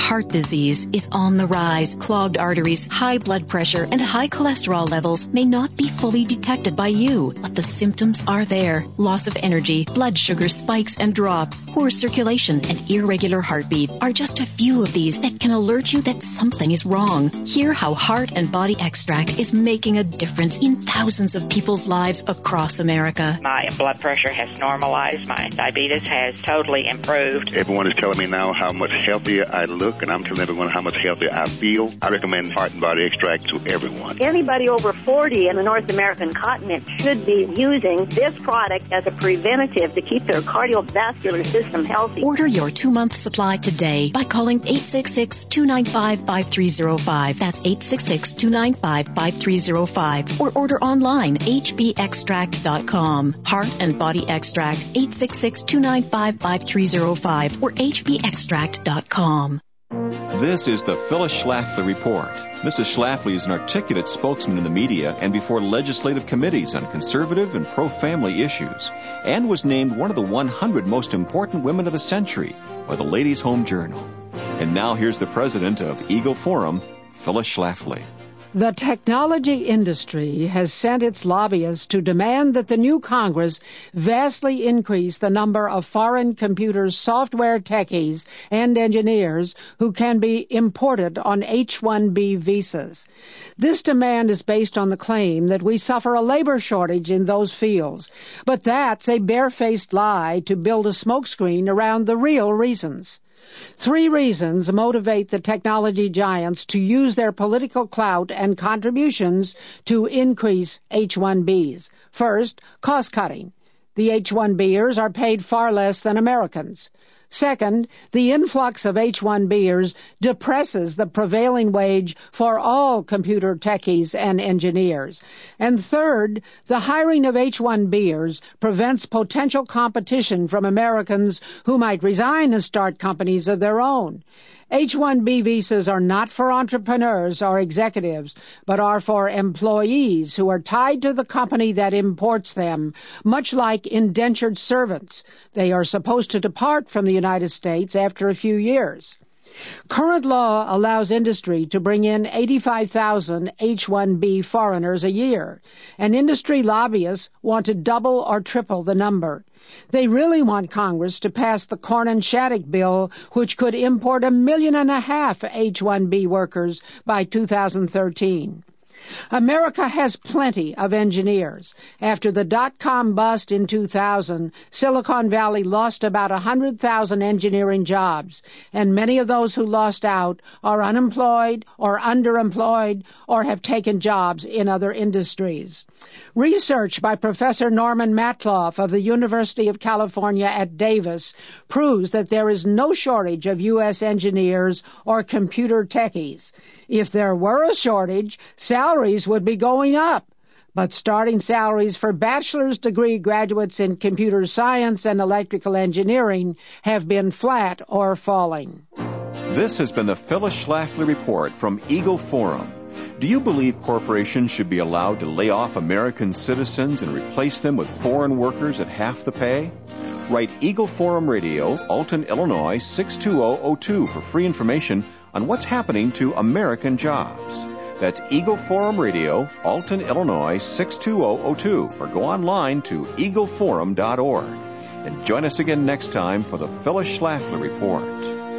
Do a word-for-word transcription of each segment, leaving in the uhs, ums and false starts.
heart disease is on the rise. Clogged arteries, high blood pressure, and high cholesterol levels may not be fully detected by you, but the symptoms are there. Loss of energy, blood sugar spikes and drops, poor circulation, and irregular heartbeat are just a few of these that can alert you that something is wrong. Hear how Heart and Body Extract is making a difference in thousands of people's lives across America. My blood pressure has normalized. My diabetes has totally improved. Everyone is telling me now how much healthier I look, and I'm telling everyone how much healthier I feel. I recommend Heart and Body Extract to everyone. Anybody over forty in the North American continent should be using this product as a preventative to keep their cardiovascular system healthy. Order your two-month supply today by calling eight six six, two nine five, five three zero five. That's eight six six, two nine five, five three zero five. Or order online, h b extract dot com. Heart and Body Extract, eight six six, two nine five, five three zero five or h b extract dot com. This is the Phyllis Schlafly Report. Missus Schlafly is an articulate spokesman in the media and before legislative committees on conservative and pro-family issues, and was named one of the one hundred most important women of the century by the Ladies' Home Journal. And now here's the president of Eagle Forum, Phyllis Schlafly. The technology industry has sent its lobbyists to demand that the new Congress vastly increase the number of foreign computer software techies and engineers who can be imported on H one B visas. This demand is based on the claim that we suffer a labor shortage in those fields, but that's a barefaced lie to build a smokescreen around the real reasons. Three reasons motivate the technology giants to use their political clout and contributions to increase H one Bs. First, cost-cutting. The H one Bers are paid far less than Americans. Second, the influx of H one Bers depresses the prevailing wage for all computer techies and engineers. And third, the hiring of H one Bers prevents potential competition from Americans who might resign and start companies of their own. H one B visas are not for entrepreneurs or executives, but are for employees who are tied to the company that imports them, much like indentured servants. They are supposed to depart from the United States after a few years. Current law allows industry to bring in eighty-five thousand H one B foreigners a year, and industry lobbyists want to double or triple the number. They really want Congress to pass the Cornyn-Shattuck bill, which could import a million and a half H one B workers by two thousand thirteen. America has plenty of engineers. After the dot-com bust in two thousand, Silicon Valley lost about one hundred thousand engineering jobs, and many of those who lost out are unemployed or underemployed or have taken jobs in other industries. Research by Professor Norman Matloff of the University of California at Davis proves that there is no shortage of U S engineers or computer techies. If there were a shortage, salaries would be going up. But starting salaries for bachelor's degree graduates in computer science and electrical engineering have been flat or falling. This has been the Phyllis Schlafly Report from Eagle Forum. Do you believe corporations should be allowed to lay off American citizens and replace them with foreign workers at half the pay? Write Eagle Forum Radio, Alton, Illinois, six two zero zero two for free information on what's happening to American jobs. That's Eagle Forum Radio, Alton, Illinois, six two zero zero two, or go online to eagle forum dot org. And join us again next time for the Phyllis Schlafly Report.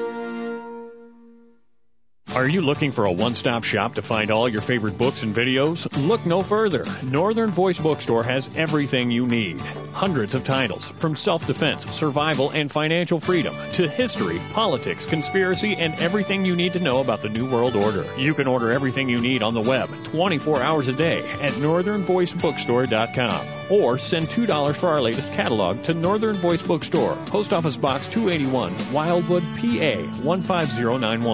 Are you looking for a one-stop shop to find all your favorite books and videos? Look no further. Northern Voice Bookstore has everything you need. Hundreds of titles, from self-defense, survival, and financial freedom, to history, politics, conspiracy, and everything you need to know about the New World Order. You can order everything you need on the web, twenty-four hours a day, at northern voice bookstore dot com. Or send two dollars for our latest catalog to Northern Voice Bookstore, Post Office Box two eighty-one, Wildwood, P A one five zero nine one.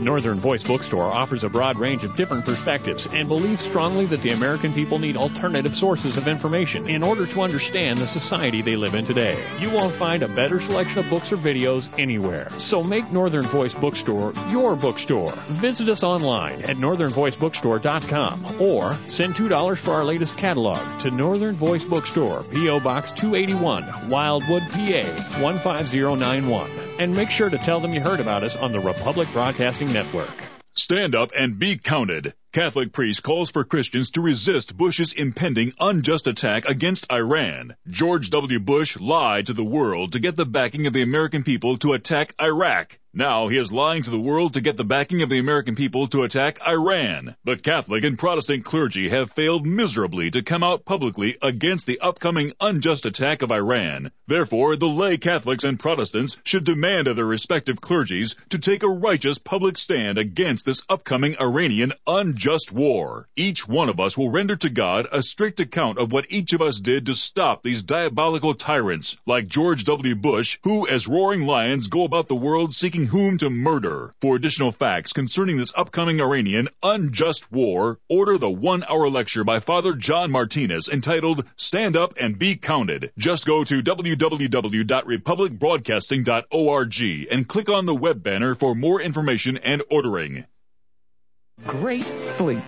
Northern Voice Bookstore offers a broad range of different perspectives and believes strongly that the American people need alternative sources of information in order to understand the society they live in today. You won't find a better selection of books or videos anywhere. So make Northern Voice Bookstore your bookstore. Visit us online at northern voice bookstore dot com or send two dollars for our latest catalog to Northern Voice Bookstore, P O. Box two eighty-one, Wildwood, P A one five zero nine one. And make sure to tell them you heard about us on the Republic Broadcasting Network. Stand up and be counted. Catholic priest calls for Christians to resist Bush's impending unjust attack against Iran. George W. Bush lied to the world to get the backing of the American people to attack Iraq. Now he is lying to the world to get the backing of the American people to attack Iran. The Catholic and Protestant clergy have failed miserably to come out publicly against the upcoming unjust attack of Iran. Therefore, the lay Catholics and Protestants should demand of their respective clergies to take a righteous public stand against this upcoming Iranian unjust war. Each one of us will render to God a strict account of what each of us did to stop these diabolical tyrants, like George W. Bush, who, as roaring lions, go about the world seeking whom to murder. For additional facts concerning this upcoming Iranian unjust war, order the one-hour lecture by Father John Martinez entitled Stand Up and Be Counted. Just go to w w w dot republic broadcasting dot org and click on the web banner for more information and ordering. Great sleep.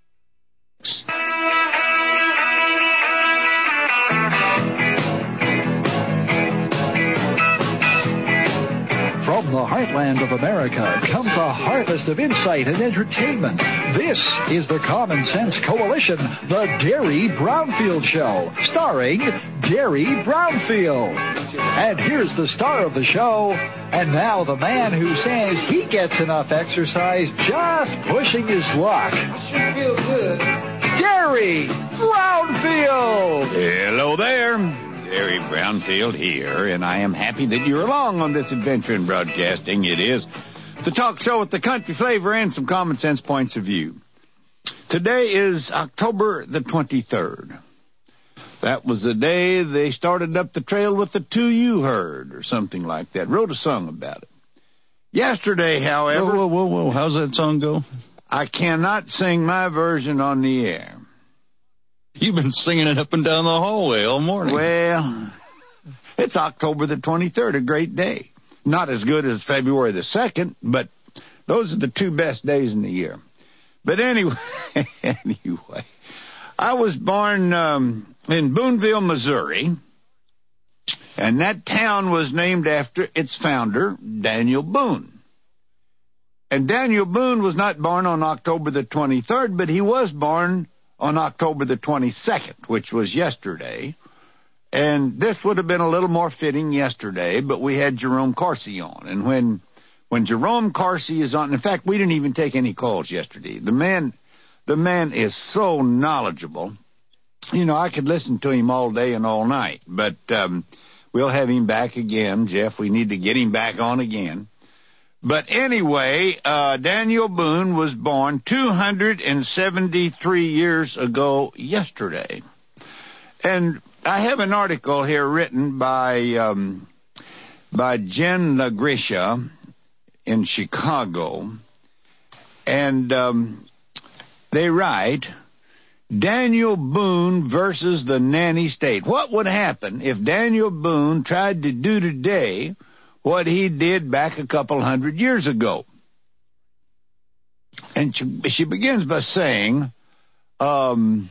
From the heartland of America comes a harvest of insight and entertainment. This is the Common Sense Coalition, the Derry Brownfield Show, starring Derry Brownfield. And here's the star of the show, and now the man who says he gets enough exercise just pushing his luck. I sure feel good. Derry Brownfield! Hello there. Derry Brownfield here, and I am happy that you're along on this adventure in broadcasting. It is the talk show with the country flavor and some common sense points of view. Today is October the twenty-third. That was the day they started up the trail with the two U herd, or something like that. Wrote a song about it. Yesterday, however... Whoa, whoa, whoa, whoa. How's that song go? I cannot sing my version on the air. You've been singing it up and down the hallway all morning. Well, it's October the twenty-third, a great day. Not as good as February the second, but those are the two best days in the year. But anyway, anyway, I was born um, in Boonville, Missouri, and that town was named after its founder, Daniel Boone. And Daniel Boone was not born on October the twenty-third, but he was born on October the twenty-second, which was yesterday. And this would have been a little more fitting yesterday, but we had Jerome Corsi on. And when when Jerome Corsi is on, in fact, we didn't even take any calls yesterday. The man, the man is so knowledgeable. You know, I could listen to him all day and all night, but um, we'll have him back again, Jeff. We need to get him back on again. But anyway, uh, Daniel Boone was born two hundred seventy-three years ago yesterday. And I have an article here written by um, by Jen LaGrisha in Chicago. And um, they write, Daniel Boone versus the nanny state. What would happen if Daniel Boone tried to do today what he did back a couple hundred years ago? And she, she begins by saying, um,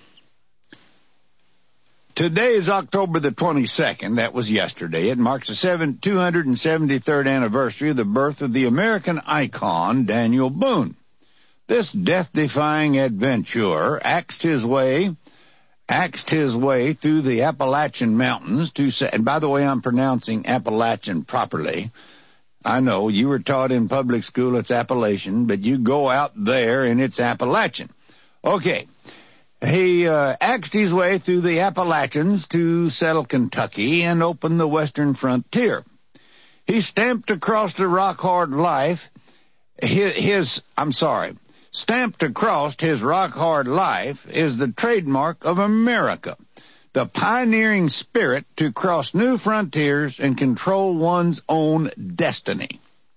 today is October the twenty-second. That was yesterday. It marks the two hundred seventy-third anniversary of the birth of the American icon, Daniel Boone. This death-defying adventurer axed his way axed his way through the Appalachian Mountains to say, and by the way, I'm pronouncing Appalachian properly. I know you were taught in public school it's Appalachian, but you go out there and it's Appalachian. Okay. He uh, axed his way through the Appalachians to settle Kentucky and open the western frontier. He stamped across the rock-hard life his, his I'm sorry, Stamped across his rock-hard life is the trademark of America, the pioneering spirit to cross new frontiers and control one's own destiny.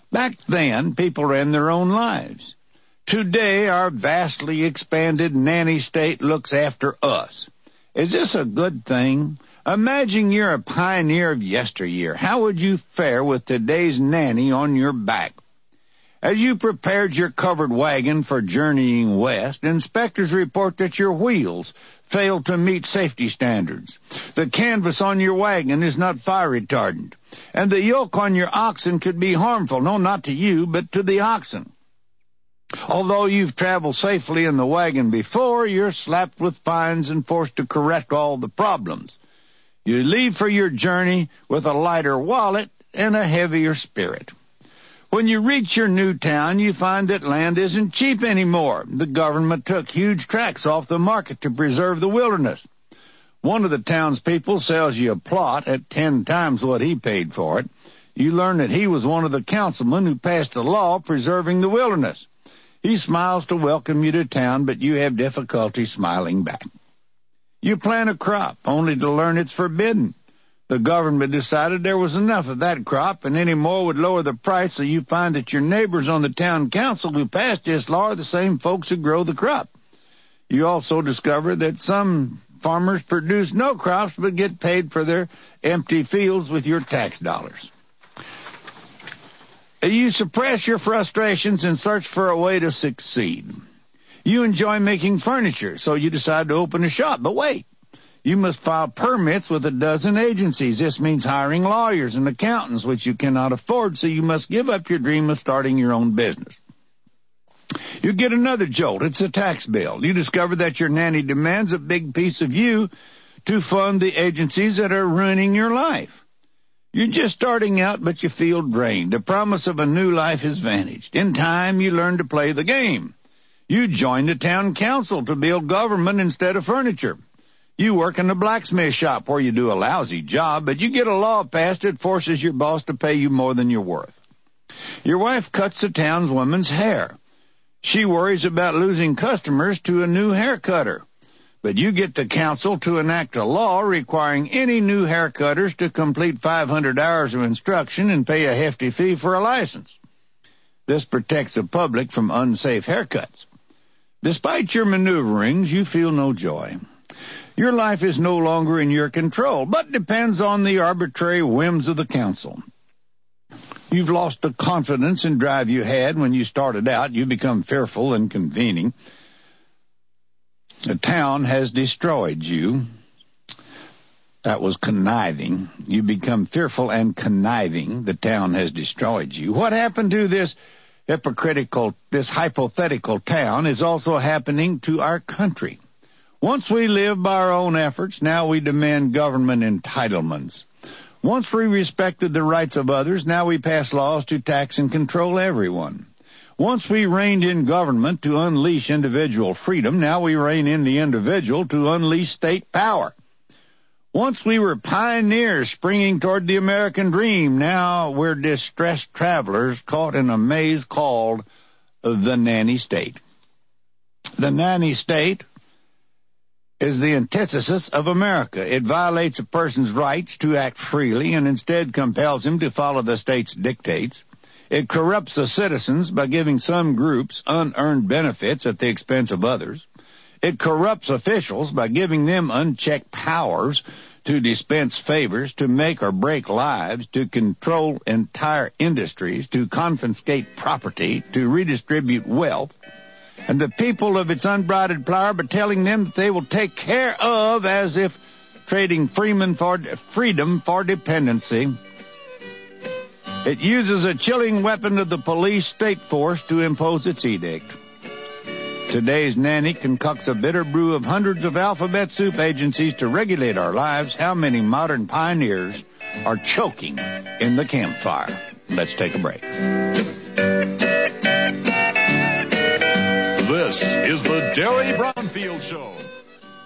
Back then, people ran their own lives. Today, our vastly expanded nanny state looks after us. Is this a good thing? Imagine you're a pioneer of yesteryear. How would you fare with today's nanny on your back? As you prepared your covered wagon for journeying west, inspectors report that your wheels failed to meet safety standards. The canvas on your wagon is not fire retardant, and the yoke on your oxen could be harmful, no, not to you, but to the oxen. Although you've traveled safely in the wagon before, you're slapped with fines and forced to correct all the problems. You leave for your journey with a lighter wallet and a heavier spirit. When you reach your new town, you find that land isn't cheap anymore. The government took huge tracts off the market to preserve the wilderness. One of the townspeople sells you a plot at ten times what he paid for it. You learn that he was one of the councilmen who passed a law preserving the wilderness. He smiles to welcome you to town, but you have difficulty smiling back. You plant a crop, only to learn it's forbidden. The government decided there was enough of that crop, and any more would lower the price, so you find that your neighbors on the town council who passed this law are the same folks who grow the crop. You also discover that some farmers produce no crops but get paid for their empty fields with your tax dollars. You suppress your frustrations and search for a way to succeed. You enjoy making furniture, so you decide to open a shop, but wait. You must file permits with a dozen agencies. This means hiring lawyers and accountants, which you cannot afford, so you must give up your dream of starting your own business. You get another jolt. It's a tax bill. You discover that your nanny demands a big piece of you to fund the agencies that are ruining your life. You're just starting out, but you feel drained. The promise of a new life has vanished. In time, you learn to play the game. You join the town council to build government instead of furniture. You work in the blacksmith shop where you do a lousy job, but you get a law passed that forces your boss to pay you more than you're worth. Your wife cuts the townswoman's hair. She worries about losing customers to a new hair cutter. But you get the council to enact a law requiring any new hair cutters to complete five hundred hours of instruction and pay a hefty fee for a license. This protects the public from unsafe haircuts. Despite your maneuverings, you feel no joy. Your life is no longer in your control, but depends on the arbitrary whims of the council. You've lost the confidence and drive you had when you started out. You become fearful and convening. The town has destroyed you. That was conniving. You become fearful and conniving. The town has destroyed you. What happened to this hypocritical, this hypothetical town is also happening to our country. Once we live by our own efforts, now we demand government entitlements. Once we respected the rights of others, now we pass laws to tax and control everyone. Once we reined in government to unleash individual freedom, now we rein in the individual to unleash state power. Once we were pioneers springing toward the American dream, now we're distressed travelers caught in a maze called the nanny state. The nanny state is the antithesis of America. It violates a person's rights to act freely and instead compels him to follow the state's dictates. It corrupts the citizens by giving some groups unearned benefits at the expense of others. It corrupts officials by giving them unchecked powers to dispense favors, to make or break lives, to control entire industries, to confiscate property, to redistribute wealth, and the people of its unbridled power, but telling them that they will take care of as if trading freedom for, freedom for dependency. It uses a chilling weapon of the police state force to impose its edict. Today's nanny concocts a bitter brew of hundreds of alphabet soup agencies to regulate our lives. How many modern pioneers are choking in the campfire? Let's take a break. This is the Derry Brownfield Show.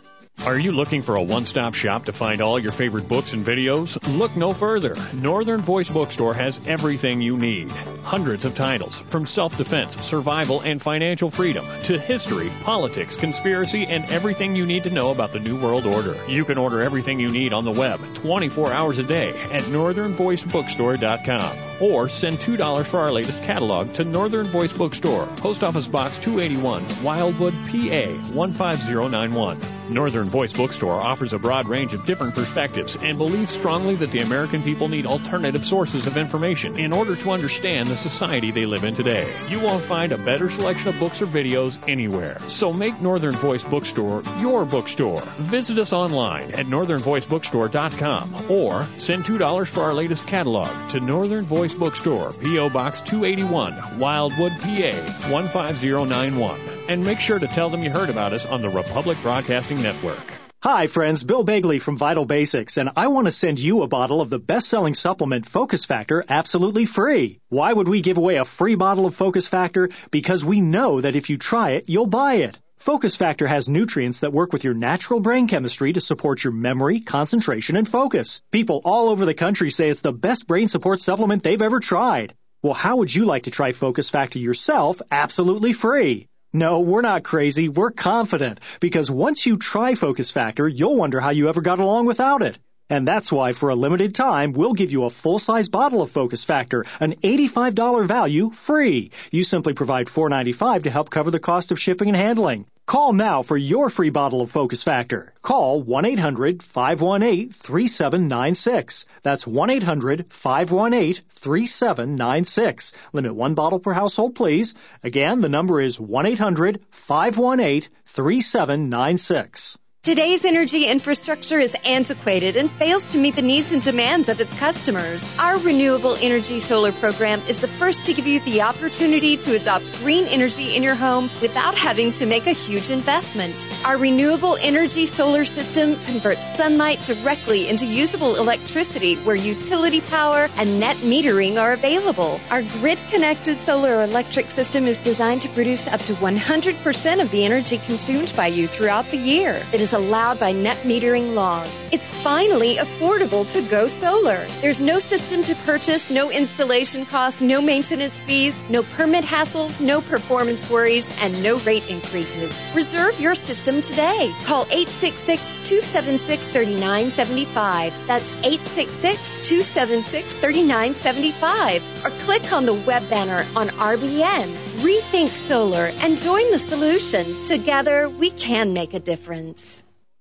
Are you looking for a one-stop shop to find all your favorite books and videos? Look no further. Northern Voice Bookstore has everything you need. Hundreds of titles, from self-defense, survival, and financial freedom, to history, politics, conspiracy, and everything you need to know about the New World Order. You can order everything you need on the web twenty-four hours a day at northern voice bookstore dot com. Or send two dollars for our latest catalog to Northern Voice Bookstore, Post Office Box two eighty-one, Wildwood, P A one five zero nine one. Northern Voice Bookstore offers a broad range of different perspectives and believes strongly that the American people need alternative sources of information in order to understand the society they live in today. You won't find a better selection of books or videos anywhere. So make Northern Voice Bookstore your bookstore. Visit us online at northern voice bookstore dot com or send two dollars for our latest catalog to Northern Voice Bookstore, P O Box two eighty-one, Wildwood, P A one five zero nine one. And make sure to tell them you heard about us on the Republic Broadcasting Network. Hi, friends. Bill Bagley from Vital Basics, and I want to send you a bottle of the best-selling supplement Focus Factor absolutely free. Why would we give away a free bottle of Focus Factor? Because we know that if you try it, you'll buy it. Focus Factor has nutrients that work with your natural brain chemistry to support your memory, concentration, and focus. People all over the country say it's the best brain support supplement they've ever tried. Well, how would you like to try Focus Factor yourself absolutely free? No, we're not crazy. We're confident. Because once you try Focus Factor, you'll wonder how you ever got along without it. And that's why, for a limited time, we'll give you a full-size bottle of Focus Factor, an eighty-five dollars value, free. You simply provide four dollars and ninety-five cents to help cover the cost of shipping and handling. Call now for your free bottle of Focus Factor. Call one eight hundred five one eight three seven nine six. That's one eight hundred five one eight three seven nine six. Limit one bottle per household, please. Again, the number is one eight hundred five one eight three seven nine six. Today's energy infrastructure is antiquated and fails to meet the needs and demands of its customers. Our Renewable Energy Solar program is the first to give you the opportunity to adopt green energy in your home without having to make a huge investment. Our Renewable Energy Solar system converts sunlight directly into usable electricity where utility power and net metering are available. Our grid-connected solar electric system is designed to produce up to one hundred percent of the energy consumed by you throughout the year. It is allowed by net metering laws. It's finally affordable to go solar. There's no system to purchase, no installation costs, no maintenance fees, no permit hassles, no performance worries, and no rate increases. Reserve your system today. Call eight six six, two seven six, three nine seven five. That's eight six six, two seven six, three nine seven five. Or click on the web banner on R B N. Rethink solar and join the solution. Together, we can make a difference.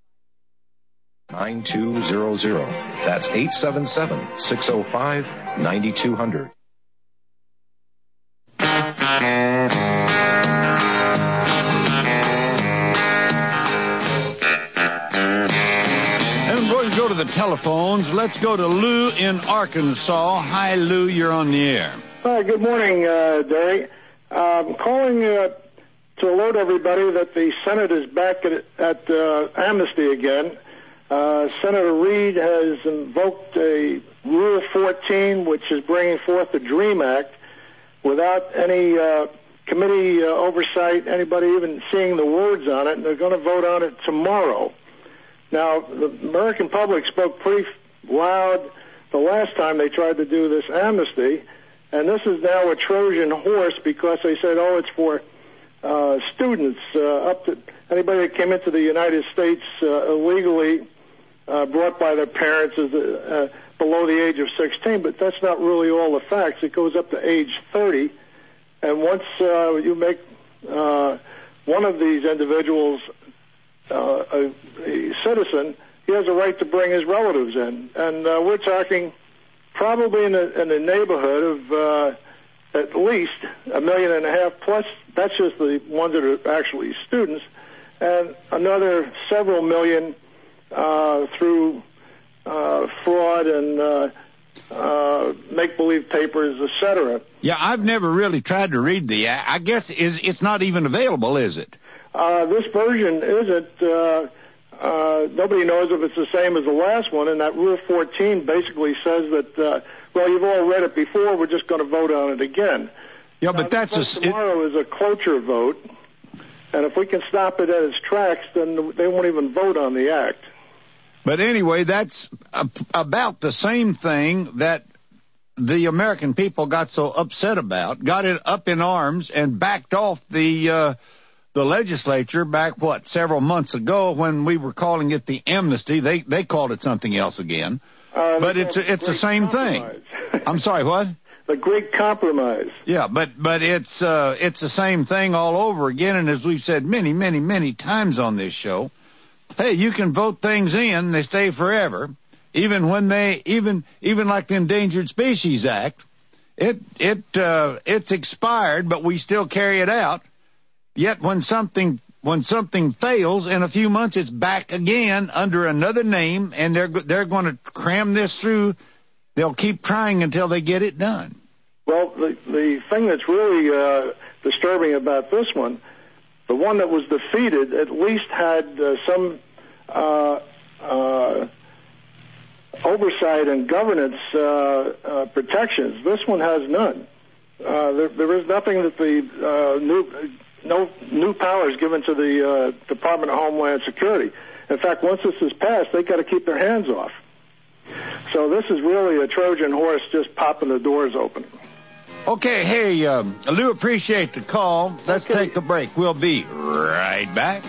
nine two zero zero. That's eight seven seven, six oh five, nine two hundred. And before we go to the telephones, let's go to Lou in Arkansas. Hi, Lou, you're on the air. Hi, good morning, uh, Derry. I'm calling uh, to alert everybody that the Senate is back at, at uh, amnesty again. Uh, Senator Reid has invoked a Rule fourteen, which is bringing forth the DREAM Act, without any uh, committee uh, oversight, anybody even seeing the words on it, and they're going to vote on it tomorrow. Now, the American public spoke pretty loud the last time they tried to do this amnesty, and this is now a Trojan horse because they said, oh, it's for uh, students uh, up to anybody that came into the United States uh, illegally, uh, brought by their parents as uh, below the age of sixteen, but that's not really all the facts. It goes up to age thirty, and once uh, you make uh, one of these individuals uh, a, a citizen, he has a right to bring his relatives in, and uh, we're talking probably in the, in the neighborhood of uh, at least a million and a half plus. That's just the ones that are actually students, and another several million uh, through uh, fraud and uh, uh, make-believe papers, et cetera. Yeah, I've never really tried to read the act. I guess is it's not even available, is it? Uh, this version isn't. Uh, uh, nobody knows if it's the same as the last one, and that Rule fourteen basically says that, uh, well, you've all read it before, we're just going to vote on it again. Yeah, now, but that's a... Tomorrow it, is a cloture vote. And if we can stop it at its tracks, then they won't even vote on the act. But anyway, that's a, about the same thing that the American people got so upset about, got it up in arms, and backed off the uh, the legislature back, what, several months ago when we were calling it the amnesty. They they called it something else again. Uh, but it's it's the same compromise. thing. I'm sorry, what? The Great Compromise. Yeah, but but it's uh, it's the same thing all over again. And as we've said many, many, many times on this show, hey, you can vote things in, they stay forever. Even when they, even even like the Endangered Species Act, it it uh, it's expired, but we still carry it out. Yet when something when something fails, in a few months it's back again under another name, and they're they're going to cram this through. They'll keep trying until they get it done. Well, the the thing that's really uh, disturbing about this one, the one that was defeated at least had uh, some uh, uh, oversight and governance uh, uh, protections. This one has none. Uh, there, there is nothing that the uh, new no new powers given to the uh, Department of Homeland Security. In fact, once this is passed, they've got to keep their hands off. So this is really a Trojan horse just popping the doors open. Okay, hey, um, Lou, appreciate the call. Let's okay. take a break. We'll be right back.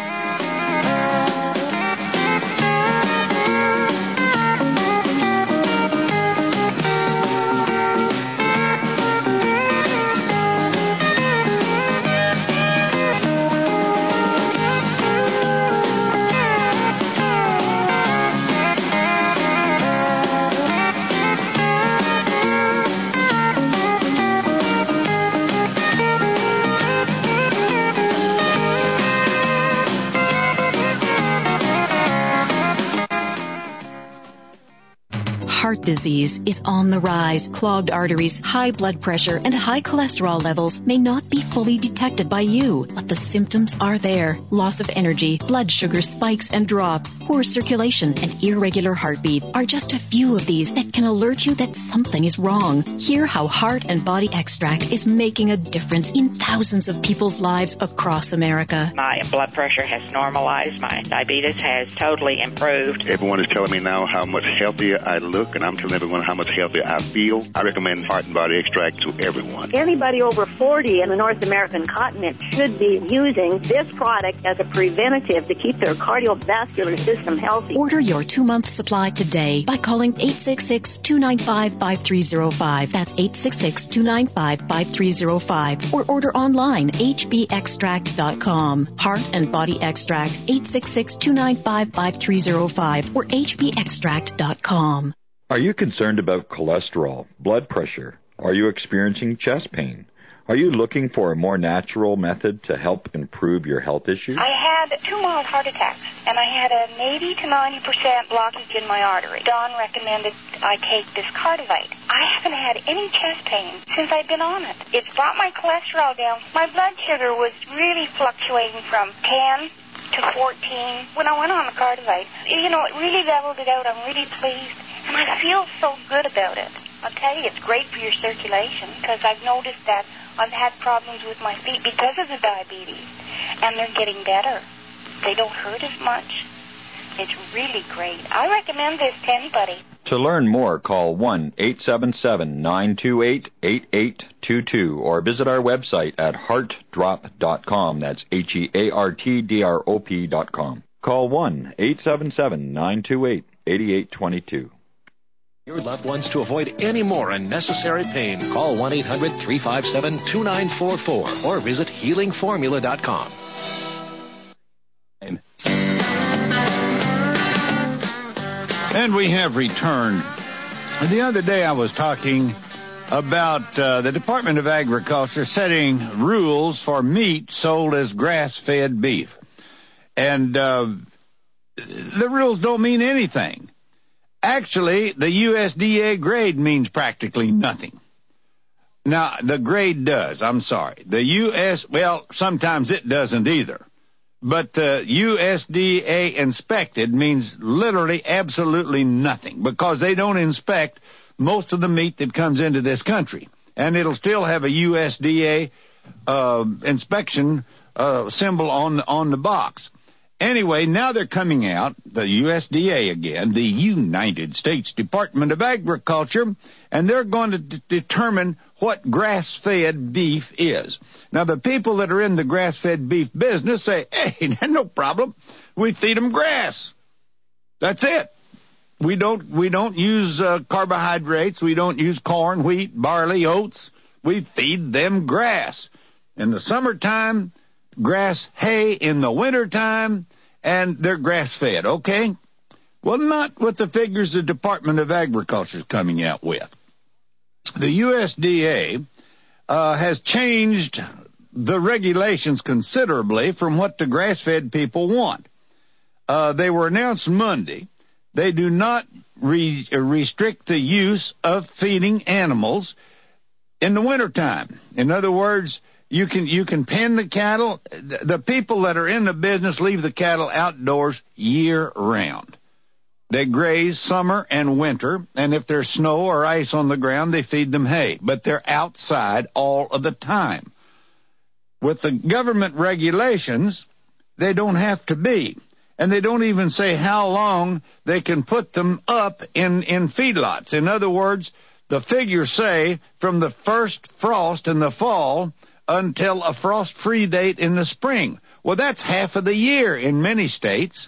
Heart disease is on the rise. Clogged arteries, high blood pressure, and high cholesterol levels may not be fully detected by you, but the symptoms are there. Loss of energy, blood sugar spikes and drops, poor circulation, and irregular heartbeat are just a few of these that can alert you that something is wrong. Hear how Heart and Body Extract is making a difference in thousands of people's lives across America. My blood pressure has normalized. My diabetes has totally improved. Everyone is telling me now how much healthier I look, and I'm telling everyone how much healthier I feel. I recommend Heart and Body Extract to everyone. Anybody over forty in the North American continent should be using this product as a preventative to keep their cardiovascular system healthy. Order your two-month supply today by calling eight six six, two nine five, five three zero five. That's eight six six, two nine five, five three zero five. Or order online, h b extract dot com. Heart and Body Extract, eight six six, two nine five, five three zero five or h b extract dot com. Are you concerned about cholesterol, blood pressure? Are you experiencing chest pain? Are you looking for a more natural method to help improve your health issues? I had two mild heart attacks, and I had an eighty to ninety percent blockage in my artery. Don recommended I take this Cardivite. I haven't had any chest pain since I've been on it. It's brought my cholesterol down. My blood sugar was really fluctuating from ten to fourteen. When I went on the Cardivite, you know, it really leveled it out. I'm really pleased. And I feel so good about it. I'll tell you, it's great for your circulation because I've noticed that I've had problems with my feet because of the diabetes, and they're getting better. They don't hurt as much. It's really great. I recommend this to anybody. To learn more, call one eight seven seven, nine two eight, eight eight two two or visit our website at heart drop dot com. That's H E A R T D R O P dot com. Call one eight seven seven, nine two eight, eight eight two two. Your loved ones to avoid any more unnecessary pain. Call one eight hundred, three five seven, two nine four four or visit healing formula dot com. And we have returned. The other day I was talking about uh, the Department of Agriculture setting rules for meat sold as grass-fed beef. And uh, the rules don't mean anything. Actually, the U S D A grade means practically nothing. Now, the grade does. I'm sorry. The U S, well, sometimes it doesn't either. But the U S D A inspected means literally absolutely nothing because they don't inspect most of the meat that comes into this country. And it'll still have a U S D A uh, inspection uh, symbol on on the box. Anyway, now they're coming out, the U S D A again, the United States Department of Agriculture, and they're going to d- determine what grass-fed beef is. Now, the people that are in the grass-fed beef business say, hey, no problem. We feed them grass. That's it. We don't we don't use uh, carbohydrates. We don't use corn, wheat, barley, oats. We feed them grass. In the summertime, grass hay in the wintertime, and they're grass-fed, okay? Well, not what the figures the Department of Agriculture is coming out with. The U S D A uh, has changed the regulations considerably from what the grass-fed people want. Uh, they were announced Monday. They do not re- restrict the use of feeding animals in the wintertime. In other words, You can you can pen the cattle. The people that are in the business leave the cattle outdoors year-round. They graze summer and winter, and if there's snow or ice on the ground, they feed them hay. But they're outside all of the time. With the government regulations, they don't have to be. And they don't even say how long they can put them up in, in feedlots. In other words, the figures say from the first frost in the fall until a frost-free date in the spring. Well, that's half of the year in many states.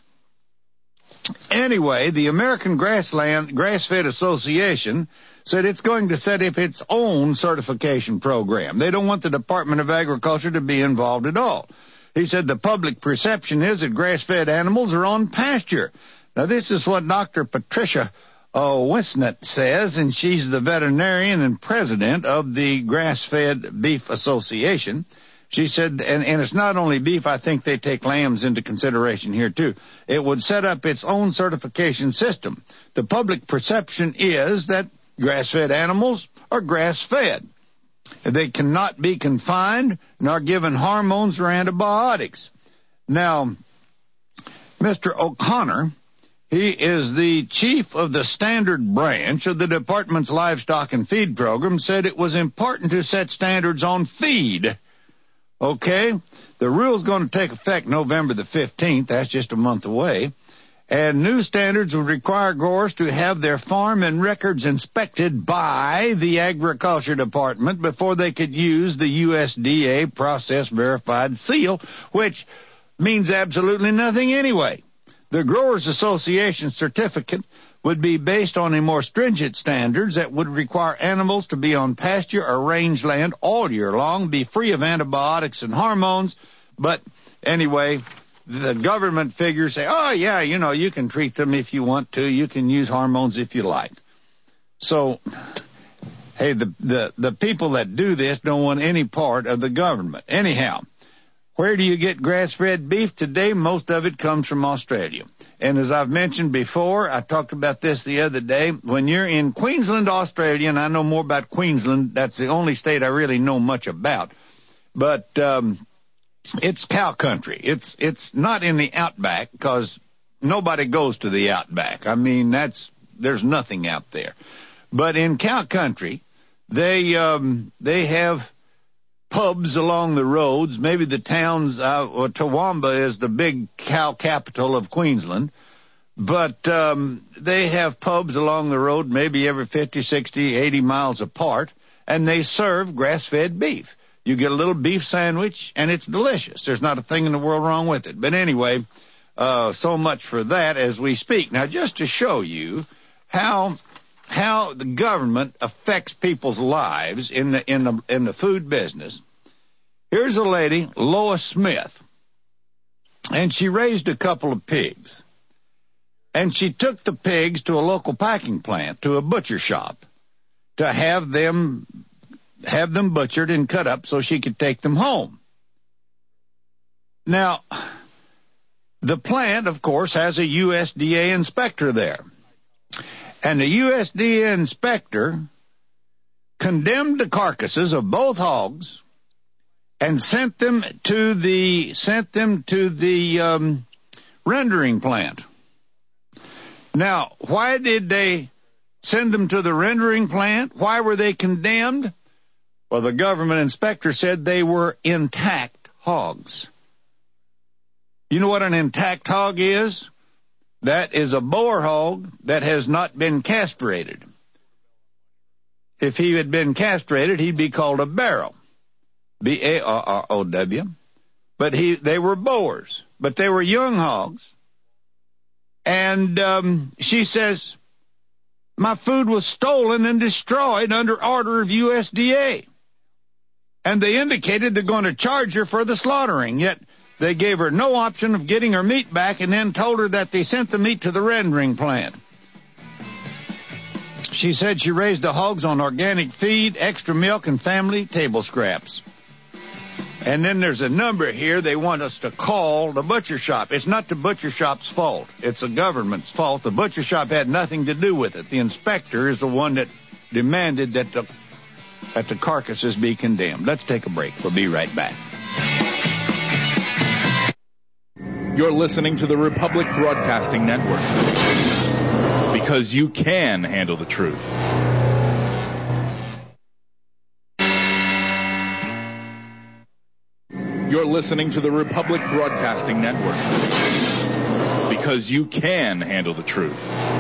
Anyway, the American Grassland Grass-Fed Association said it's going to set up its own certification program. They don't want the Department of Agriculture to be involved at all. He said the public perception is that grass-fed animals are on pasture. Now, this is what Doctor Patricia Oh, Wisnett says, and she's the veterinarian and president of the Grass-Fed Beef Association. She said, and, and it's not only beef, I think they take lambs into consideration here too. It would set up its own certification system. The public perception is that grass-fed animals are grass-fed. They cannot be confined nor given hormones or antibiotics. Now, Mister O'Connor, he is the chief of the standard branch of the department's livestock and feed program, said it was important to set standards on feed. Okay? The rule's going to take effect November the fifteenth. That's just a month away. And new standards would require growers to have their farm and records inspected by the Agriculture Department before they could use the U S D A process verified seal, which means absolutely nothing anyway. The Growers Association certificate would be based on a more stringent standards that would require animals to be on pasture or rangeland all year long, be free of antibiotics and hormones. But anyway, the government figures say, oh, yeah, you know, you can treat them if you want to. You can use hormones if you like. So, hey, the, the, the people that do this don't want any part of the government. Anyhow, where do you get grass-fed beef today? Most of it comes from Australia. And as I've mentioned before, I talked about this the other day, when you're in Queensland, Australia, and I know more about Queensland, that's the only state I really know much about, but um, it's cow country. It's it's not in the outback because nobody goes to the outback. I mean, that's there's nothing out there. But in cow country, they um, they have pubs along the roads. Maybe the towns, uh, or Toowoomba is the big cow capital of Queensland, but um, they have pubs along the road maybe every fifty, sixty, eighty miles apart, and they serve grass-fed beef. You get a little beef sandwich, and it's delicious. There's not a thing in the world wrong with it. But anyway, uh, so much for that as we speak. Now, just to show you how how the government affects people's lives in the in the in the food business. Here's a lady, Lois Smith, and she raised a couple of pigs. And she took the pigs to a local packing plant, to a butcher shop, to have them have them butchered and cut up so she could take them home. Now, the plant, of course, has a U S D A inspector there. And the U S D A inspector condemned the carcasses of both hogs and sent them to the sent them to the um, rendering plant. Now, why did they send them to the rendering plant? Why were they condemned? Well, the government inspector said they were intact hogs. You know what an intact hog is? That is a boar hog that has not been castrated. If he had been castrated, he'd be called a barrow. B A R R O W. But he, they were boars, but they were young hogs. And um, she says, my food was stolen and destroyed under order of U S D A. And they indicated they're going to charge her for the slaughtering, yet they gave her no option of getting her meat back and then told her that they sent the meat to the rendering plant. She said she raised the hogs on organic feed, extra milk, and family table scraps. And then there's a number here they want us to call the butcher shop. It's not the butcher shop's fault. It's the government's fault. The butcher shop had nothing to do with it. The inspector is the one that demanded that the, that the carcasses be condemned. Let's take a break. We'll be right back. You're listening to the Republic Broadcasting Network, because you can handle the truth. You're listening to the Republic Broadcasting Network, because you can handle the truth.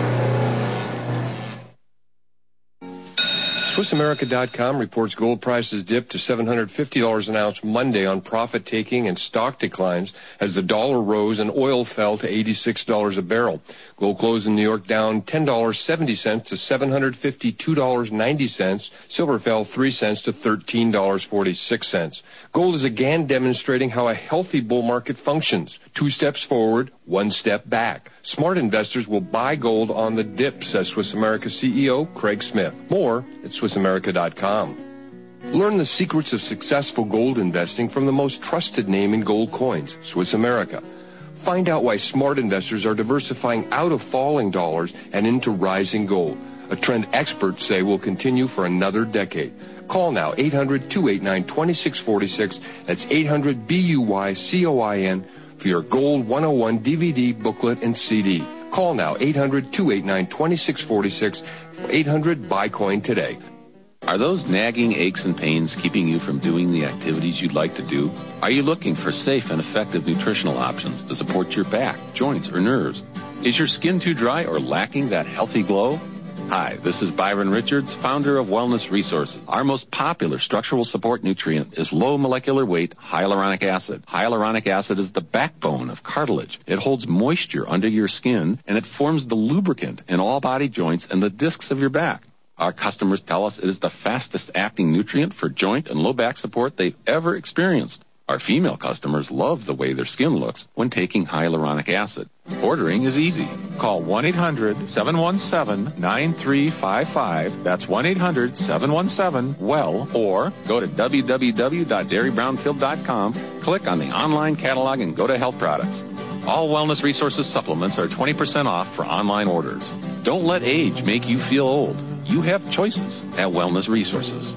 Swiss America dot com reports gold prices dipped to seven hundred fifty dollars an ounce Monday on profit-taking and stock declines as the dollar rose and oil fell to eighty-six dollars a barrel. Gold closed in New York down ten dollars and seventy cents to seven hundred fifty-two dollars and ninety cents. Silver fell three cents to thirteen dollars and forty-six cents. Gold is again demonstrating how a healthy bull market functions. Two steps forward, one step back. Smart investors will buy gold on the dip, says Swiss America C E O Craig Smith. More at Swiss America dot com. Learn the secrets of successful gold investing from the most trusted name in gold coins, Swiss America. Find out why smart investors are diversifying out of falling dollars and into rising gold, a trend experts say will continue for another decade. Call now, eight hundred, two eight nine, two six four six. That's eight hundred, B U Y C O I N for your Gold one oh one D V D, booklet, and C D. Call now, eight hundred, two eight nine, two six four six, eight hundred, buy coin today. Are those nagging aches and pains keeping you from doing the activities you'd like to do? Are you looking for safe and effective nutritional options to support your back, joints, or nerves? Is your skin too dry or lacking that healthy glow? Hi, this is Byron Richards, founder of Wellness Resources. Our most popular structural support nutrient is low molecular weight hyaluronic acid. Hyaluronic acid is the backbone of cartilage. It holds moisture under your skin, and it forms the lubricant in all body joints and the discs of your back. Our customers tell us it is the fastest acting nutrient for joint and low back support they've ever experienced. Our female customers love the way their skin looks when taking hyaluronic acid. Ordering is easy. Call one eight hundred, seven one seven, nine three five five. That's one eight hundred, seven one seven, W E L L. Or go to w w w dot dairy brownfield dot com, click on the online catalog, and go to health products. All Wellness Resources supplements are twenty percent off for online orders. Don't let age make you feel old. You have choices at Wellness Resources.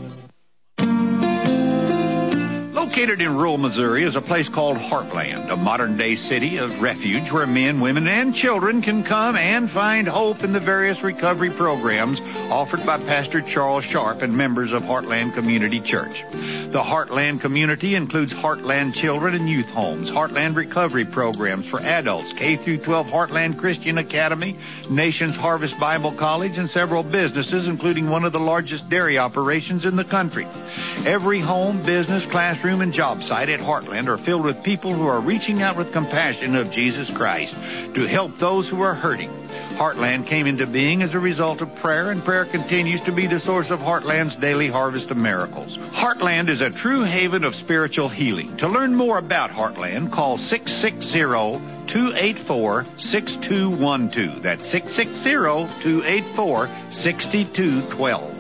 Located in rural Missouri is a place called Heartland, a modern-day city of refuge where men, women, and children can come and find hope in the various recovery programs offered by Pastor Charles Sharp and members of Heartland Community Church. The Heartland community includes Heartland Children and Youth Homes, Heartland Recovery Programs for adults, K through twelve Heartland Christian Academy, Nations Harvest Bible College, and several businesses, including one of the largest dairy operations in the country. Every home, business, classroom, and job site at Heartland are filled with people who are reaching out with compassion of Jesus Christ to help those who are hurting. Heartland came into being as a result of prayer, and prayer continues to be the source of Heartland's daily harvest of miracles. Heartland is a true haven of spiritual healing. To learn more about Heartland, call six six zero, two eight four, six two one two. That's six six zero, two eight four, six two one two.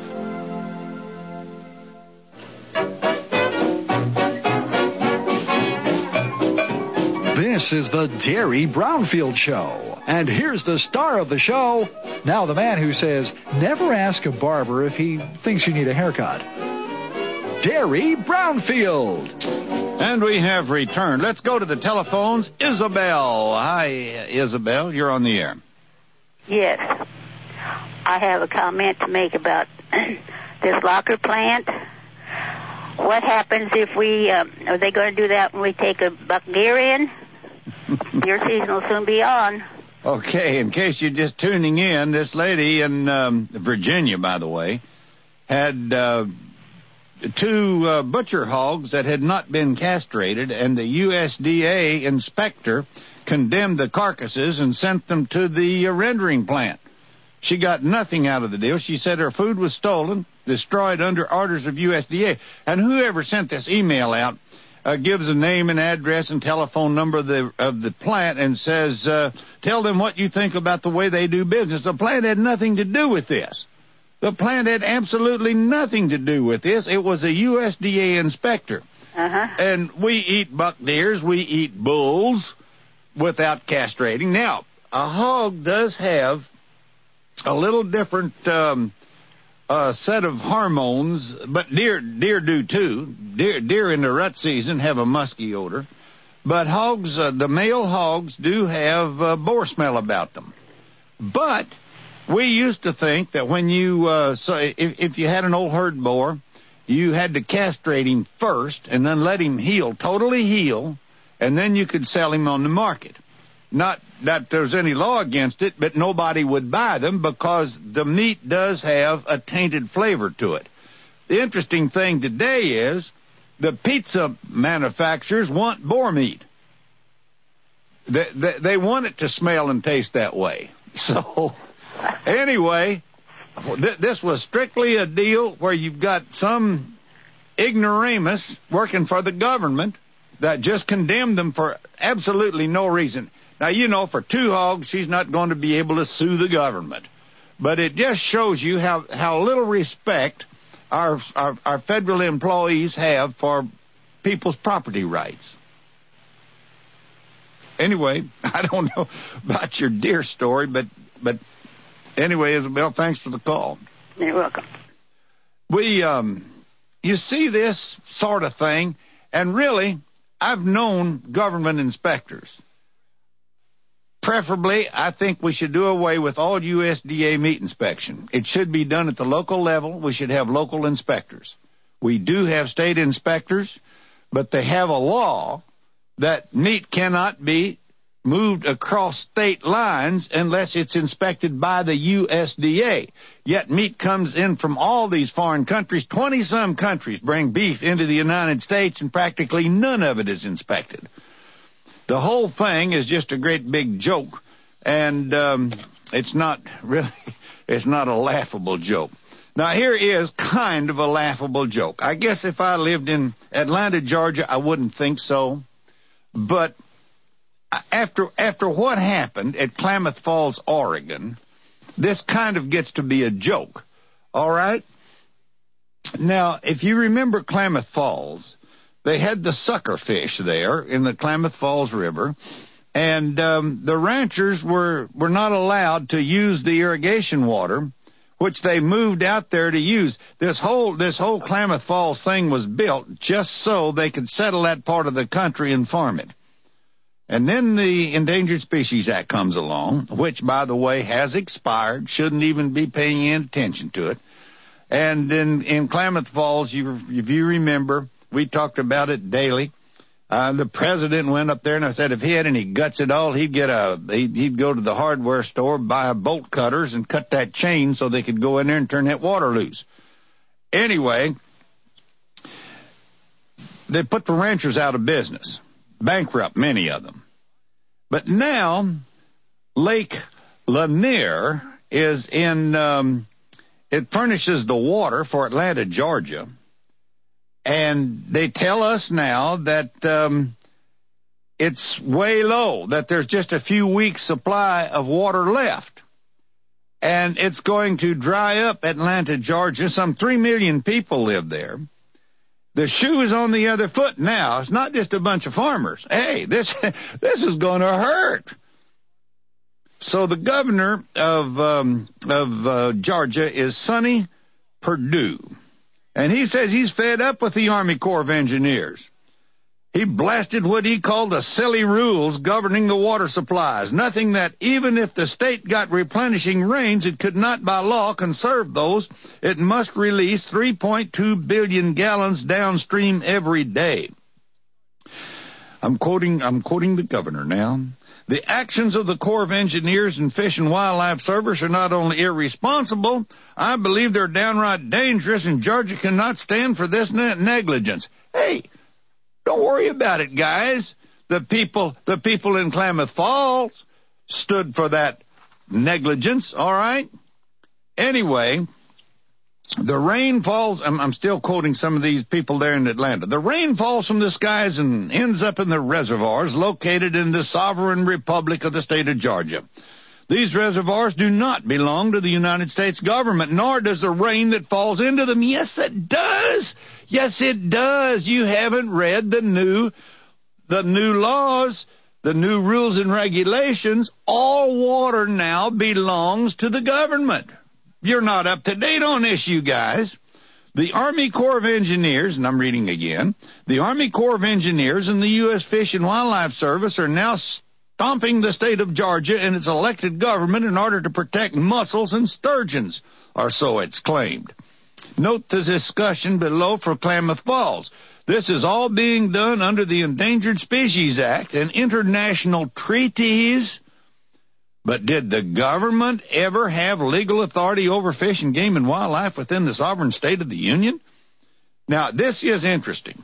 This is the Dairy Brownfield Show. And here's the star of the show. Now the man who says, never ask a barber if he thinks you need a haircut. Dairy Brownfield. And we have returned. Let's go to the telephones. Isabel. Hi, Isabel. You're on the air. Yes. I have a comment to make about this locker plant. What happens if we, uh, are they going to do that when we take a buck deer in? Your season will soon be on. Okay, in case you're just tuning in, this lady in um, Virginia, by the way, had uh, two uh, butcher hogs that had not been castrated, and the U S D A inspector condemned the carcasses and sent them to the uh, rendering plant. She got nothing out of the deal. She said her food was stolen, destroyed under orders of U S D A. And whoever sent this email out uh, gives a name and address and telephone number of the of the plant and says, uh, tell them what you think about the way they do business. The plant had nothing to do with this. The plant had absolutely nothing to do with this. It was a U S D A inspector. Uh-huh. And we eat buck deers, we eat bulls without castrating. Now, a hog does have a little different um, uh, set of hormones, but deer deer do too. Deer, deer in the rut season have a musky odor. But hogs, uh, the male hogs do have uh, boar smell about them. But we used to think that when you, uh, so if, if you had an old herd boar, you had to castrate him first and then let him heal, totally heal, and then you could sell him on the market. Not that there's any law against it, but nobody would buy them because the meat does have a tainted flavor to it. The interesting thing today is the pizza manufacturers want boar meat. They, they, they want it to smell and taste that way. So... Anyway, th- this was strictly a deal where you've got some ignoramus working for the government that just condemned them for absolutely no reason. Now, you know, for two hogs, she's not going to be able to sue the government. But it just shows you how, how little respect our, our, our federal employees have for people's property rights. Anyway, I don't know about your deer story, but... but Anyway, Isabel, thanks for the call. You're welcome. We, um, you see this sort of thing, and really, I've known government inspectors. Preferably, I think we should do away with all U S D A meat inspection. It should be done at the local level. We should have local inspectors. We do have state inspectors, but they have a law that meat cannot be moved across state lines unless it's inspected by the U S D A. Yet meat comes in from all these foreign countries. Twenty-some countries bring beef into the United States, and practically none of it is inspected. The whole thing is just a great big joke, and um, it's not really, it's not a laughable joke. Now, here is kind of a laughable joke. I guess if I lived in Atlanta, Georgia, I wouldn't think so, but After after what happened at Klamath Falls, Oregon, this kind of gets to be a joke, all right? Now, if you remember Klamath Falls, they had the sucker fish there in the Klamath Falls River, and um, the ranchers were, were not allowed to use the irrigation water, which they moved out there to use. This whole this whole Klamath Falls thing was built just so they could settle that part of the country and farm it. And then the Endangered Species Act comes along, which, by the way, has expired, shouldn't even be paying any attention to it. And in, in Klamath Falls, you, if you remember, we talked about it daily. Uh, the president went up there, and I said if he had any guts at all, he'd get a he'd, he'd go to the hardware store, buy bolt cutters, and cut that chain so they could go in there and turn that water loose. Anyway, they put the ranchers out of business. Bankrupt, many of them. But now, Lake Lanier is in, um, it furnishes the water for Atlanta, Georgia. And they tell us now that um, it's way low, that there's just a few weeks' supply of water left. And it's going to dry up Atlanta, Georgia. Some three million people live there. The shoe is on the other foot now. It's not just a bunch of farmers. Hey, this this is going to hurt. So the governor of um, of uh, Georgia is Sonny Perdue, and he says he's fed up with the Army Corps of Engineers. He blasted what he called the silly rules governing the water supplies. Nothing that even if the state got replenishing rains, it could not by law conserve those. It must release three point two billion gallons downstream every day. I'm quoting, I'm quoting the governor now. The actions of the Corps of Engineers and Fish and Wildlife Service are not only irresponsible, I believe they're downright dangerous, and Georgia cannot stand for this ne- negligence. Hey, don't worry about it, guys. The people, the people in Klamath Falls stood for that negligence, all right? Anyway, the rain falls, I'm, I'm still quoting some of these people there in Atlanta. The rain falls from the skies and ends up in the reservoirs located in the sovereign republic of the state of Georgia. These reservoirs do not belong to the United States government, nor does the rain that falls into them. Yes, it does. Yes, it does. You haven't read the new, the new laws, the new rules and regulations. All water now belongs to the government. You're not up to date on this, you guys. The Army Corps of Engineers, and I'm reading again, the Army Corps of Engineers and the U S Fish and Wildlife Service are now stomping the state of Georgia and its elected government in order to protect mussels and sturgeons, or so it's claimed. Note the discussion below for Klamath Falls. This is all being done under the Endangered Species Act and international treaties. But did the government ever have legal authority over fish and game and wildlife within the sovereign state of the Union? Now, this is interesting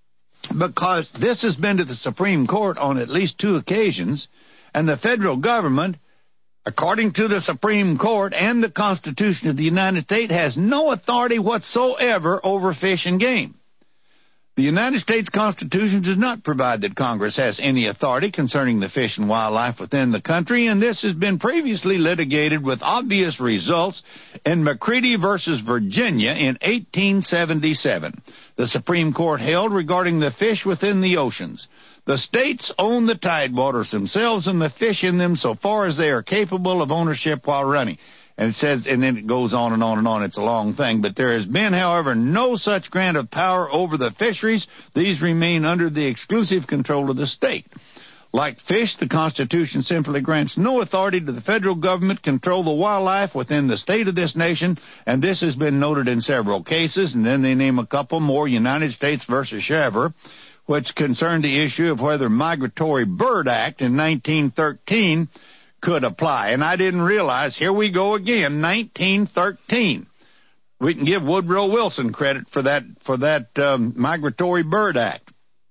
because this has been to the Supreme Court on at least two occasions, and the federal government, according to the Supreme Court and the Constitution of the United States, has no authority whatsoever over fish and game. The United States Constitution does not provide that Congress has any authority concerning the fish and wildlife within the country, and this has been previously litigated with obvious results in McCready versus Virginia in eighteen seventy-seven. The Supreme Court held regarding the fish within the oceans. The states own the tidewaters themselves and the fish in them so far as they are capable of ownership while running. And it says, and then it goes on and on and on. It's a long thing. But there has been, however, no such grant of power over the fisheries. These remain under the exclusive control of the state. Like fish, the Constitution simply grants no authority to the federal government to control the wildlife within the state of this nation, and this has been noted in several cases. And then they name a couple more, United States versus Shaver, which concerned the issue of whether Migratory Bird Act in nineteen thirteen could apply. And I didn't realize, here we go again, nineteen thirteen. We can give Woodrow Wilson credit for that, for that um, Migratory Bird Act.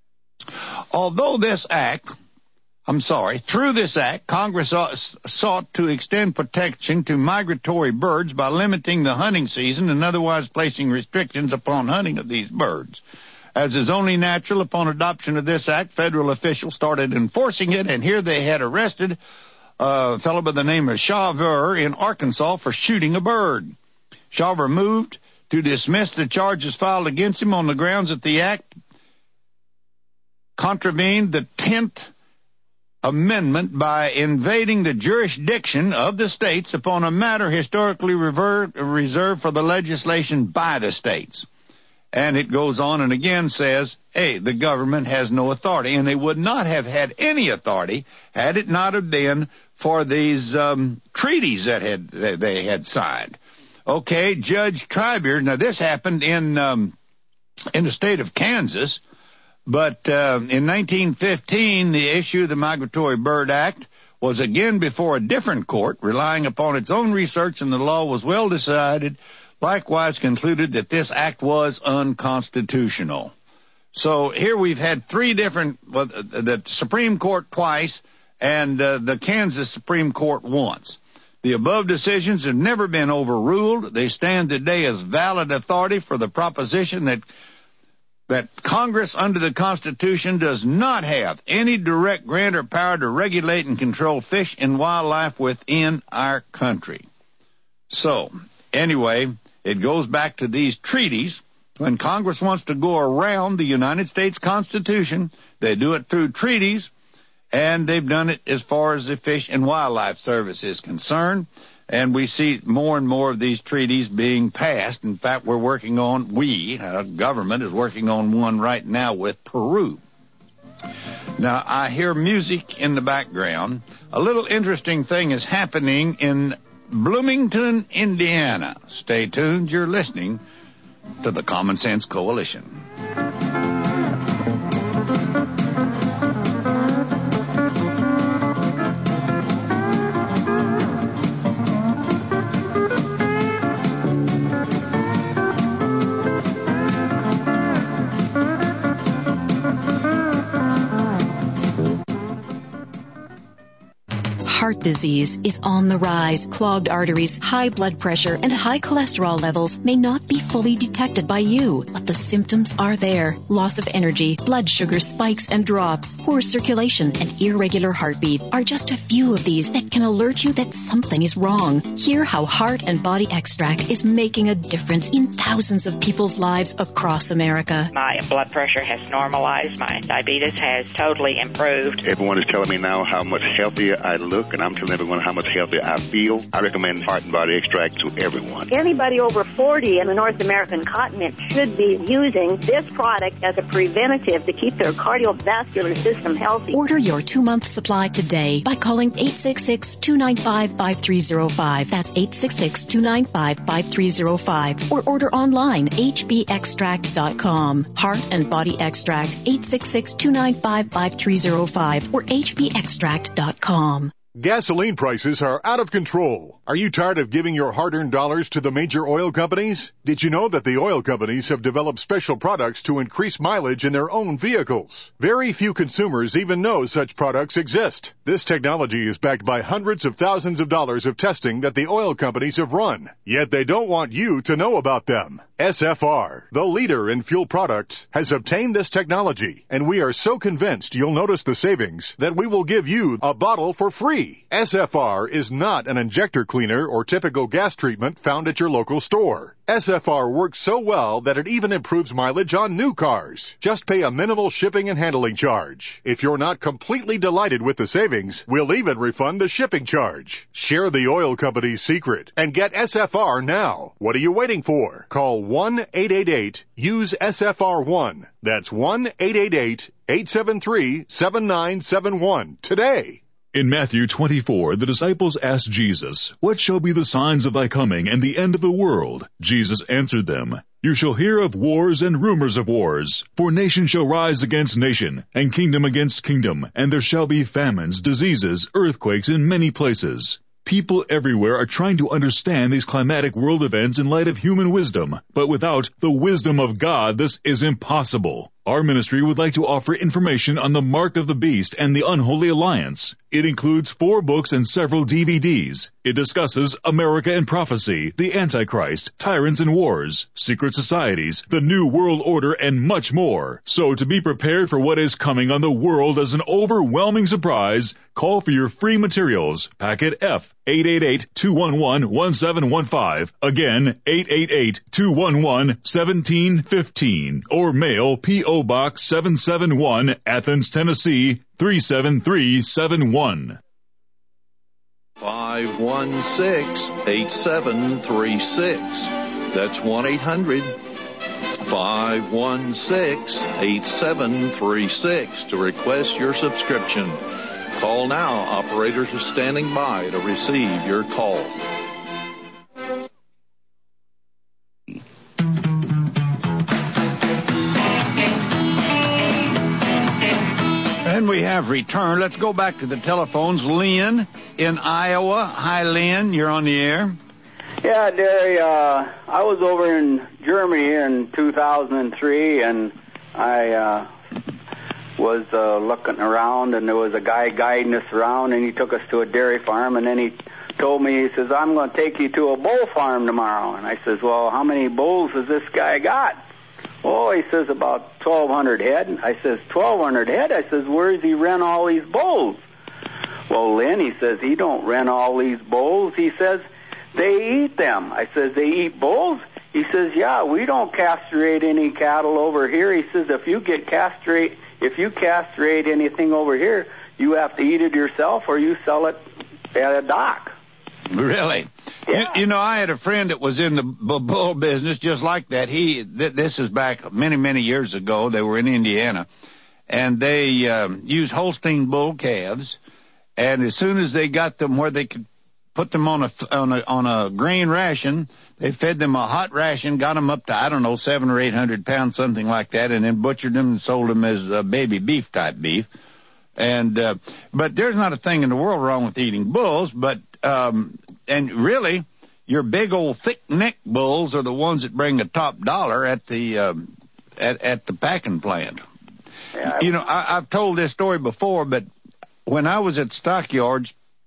Although this act, I'm sorry, through this act, Congress sought to extend protection to migratory birds by limiting the hunting season and otherwise placing restrictions upon hunting of these birds. As is only natural, upon adoption of this act, federal officials started enforcing it, and here they had arrested a fellow by the name of Shaver in Arkansas for shooting a bird. Shaver moved to dismiss the charges filed against him on the grounds that the act contravened the tenth Amendment by invading the jurisdiction of the states upon a matter historically rever- reserved for the legislation by the states. And it goes on and again says, hey, the government has no authority, and they would not have had any authority had it not have been for these um, treaties that had that they had signed. Okay, Judge Tribier, now this happened in um, in the state of Kansas, but uh, in nineteen fifteen, the issue of the Migratory Bird Act was again before a different court, relying upon its own research, and the law was well decided, likewise concluded that this act was unconstitutional. So here we've had three different, well, the Supreme Court twice and uh, the Kansas Supreme Court once. The above decisions have never been overruled. They stand today as valid authority for the proposition that that Congress under the Constitution does not have any direct grant or power to regulate and control fish and wildlife within our country. So, anyway, it goes back to these treaties. When Congress wants to go around the United States Constitution, they do it through treaties, and they've done it as far as the Fish and Wildlife Service is concerned. And we see more and more of these treaties being passed. In fact, we're working on, we, uh, government is working on one right now with Peru. Now, I hear music in the background. A little interesting thing is happening in Bloomington, Indiana. Stay tuned. You're listening to the Common Sense Coalition. heart disease is on the rise. Clogged arteries, high blood pressure, and high cholesterol levels may not be fully detected by you, but the symptoms are there. Loss of energy, blood sugar spikes and drops, poor circulation, and irregular heartbeat are just a few of these that can alert you that something is wrong. Hear how Heart and Body Extract is making a difference in thousands of people's lives across America. My blood pressure has normalized. My diabetes has totally improved. Everyone is telling me now how much healthier I look, and I'm telling everyone how much healthier I feel. I recommend Heart and Body Extract to everyone. Anybody over forty in the North American continent should be using this product as a preventative to keep their cardiovascular system healthy. Order your two-month supply today by calling eight six six, two nine five, five three zero five. That's eight six six, two nine five, five three zero five. Or order online, h b extract dot com. Heart and Body Extract, eight six six, two nine five, five three zero five or h b extract dot com. Gasoline prices are out of control. Are you tired of giving your hard-earned dollars to the major oil companies? Did you know that the oil companies have developed special products to increase mileage in their own vehicles? Very few consumers even know such products exist. This technology is backed by hundreds of thousands of dollars of testing that the oil companies have run. Yet they don't want you to know about them. S F R, the leader in fuel products, has obtained this technology, and we are so convinced you'll notice the savings that we will give you a bottle for free. S F R is not an injector cleaner or typical gas treatment found at your local store. S F R works so well that it even improves mileage on new cars. Just pay a minimal shipping and handling charge. If you're not completely delighted with the savings, we'll even refund the shipping charge. Share the oil company's secret and get S F R now. What are you waiting for? Call one eight eight eight, use S F R one. That's one eight eight eight, eight seven three, seven nine seven one today. In Matthew twenty-four, the disciples asked Jesus, "What shall be the signs of thy coming and the end of the world?" Jesus answered them, "You shall hear of wars and rumors of wars. For nation shall rise against nation, and kingdom against kingdom, and there shall be famines, diseases, earthquakes in many places." People everywhere are trying to understand these climatic world events in light of human wisdom, but without the wisdom of God, this is impossible. Our ministry would like to offer information on the Mark of the Beast and the Unholy Alliance. It includes four books and several D V Ds. It discusses America and prophecy, the Antichrist, tyrants and wars, secret societies, the New World Order, and much more. So to be prepared for what is coming on the world as an overwhelming surprise, call for your free materials. Packet F, eight eight eight, two one one, one seven one five. Again, eight eight eight, two one one, one seven one five. Or mail P O Box seven seven one, Athens, Tennessee, three seven three seven one. five one six, eight seven three six. That's one eight hundred, five one six, eight seven three six to request your subscription. Call now. Operators are standing by to receive your call. And we have returned. Let's go back to the telephones. Lynn in Iowa. Hi, Lynn. You're on the air. Yeah, Derry, uh, I was over in Germany in two thousand three, and I uh, was uh, looking around, and there was a guy guiding us around, and he took us to a dairy farm, and then he told me, he says, "I'm going to take you to a bull farm tomorrow." And I says, "Well, how many bulls has this guy got?" "Oh," he says, "about twelve hundred head. I says, twelve hundred head? I says, "Where does he rent all these bulls?" "Well, Lynn," he says, "he don't rent all these bulls." He says, "They eat them." I says, "They eat bulls?" He says, "Yeah, we don't castrate any cattle over here." He says, "If you get castrate, if you castrate anything over here, you have to eat it yourself or you sell it at a dock." Really? Yeah. You, you know, I had a friend that was in the bull business just like that. He, th- this is back many, many years ago. They were in Indiana, and they um, used Holstein bull calves. And as soon as they got them where they could put them on a on a on a grain ration, they fed them a hot ration, got them up to I don't know seven or eight hundred pounds, something like that, and then butchered them and sold them as uh, baby beef type beef. And uh, but there's not a thing in the world wrong with eating bulls, but um, and really, your big old thick neck bulls are the ones that bring the top dollar at the um, at at the packing plant. Yeah, you know, I, I've told this story before, but when I was at stockyards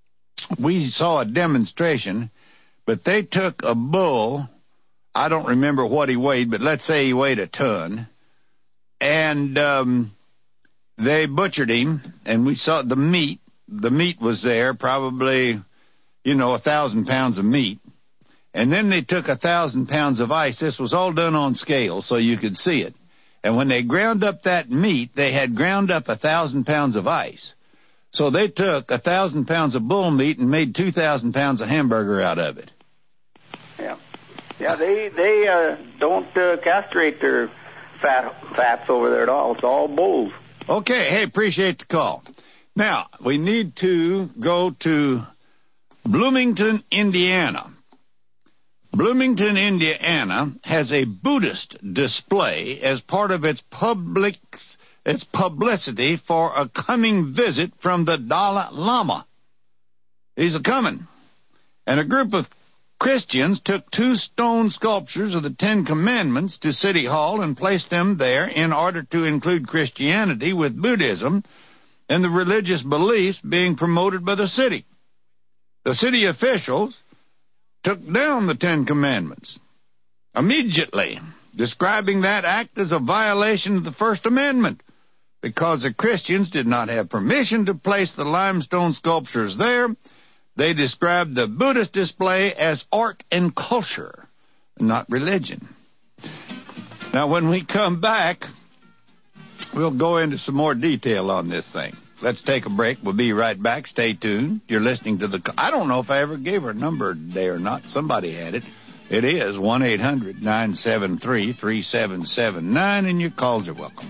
we saw a demonstration, but they took a bull. I don't remember what he weighed, but let's say he weighed a ton. And um, they butchered him, and we saw the meat. The meat was there, probably, you know, a thousand pounds of meat. And then they took a thousand pounds of ice. This was all done on scale so you could see it. And when they ground up that meat, they had ground up a thousand pounds of ice. So they took a thousand pounds of bull meat and made two thousand pounds of hamburger out of it. Yeah, yeah. They they uh, don't uh, castrate their fat fats over there at all. It's all bulls. Okay. Hey, appreciate the call. Now we need to go to Bloomington, Indiana. Bloomington, Indiana has a Buddhist display as part of its public its publicity for a coming visit from the Dalai Lama. He's a coming. And a group of Christians took two stone sculptures of the Ten Commandments to City Hall and placed them there in order to include Christianity with Buddhism and the religious beliefs being promoted by the city. The city officials took down the Ten Commandments immediately, describing that act as a violation of the First Amendment because the Christians did not have permission to place the limestone sculptures there. They described the Buddhist display as art and culture, not religion. Now, when we come back, we'll go into some more detail on this thing. Let's take a break. We'll be right back. Stay tuned. You're listening to the... I don't know if I ever gave her a number today or not. Somebody had it. It is one eight hundred nine seven three three seven seven nine, and your calls are welcome.